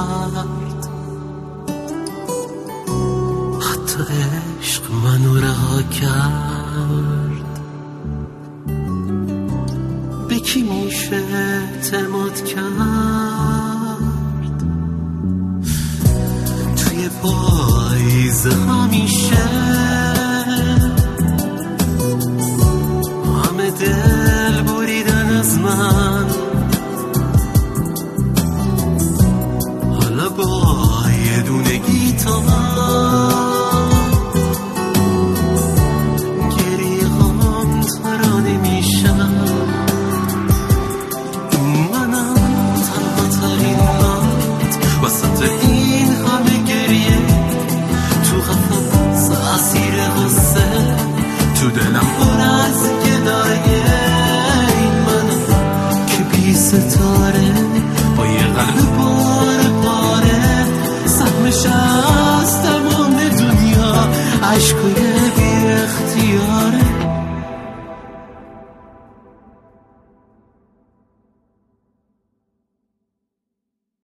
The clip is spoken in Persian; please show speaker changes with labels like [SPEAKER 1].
[SPEAKER 1] کرد، حتی عشق منو رها کرد. به کی میشه اعتماد کرد توی پاییز؟ همیشه همه دل بریدن از من، حالا با یه دونه گیتار گریه هم ترانه میشم. منم تنها ترین نامت وسط این همه گریه، تو قفس اسیر غصه، تو دلم پر از گدایه. این منم که بی ستاره با یه قلب پاره پاره، سهمش از تمام دنیا عشقای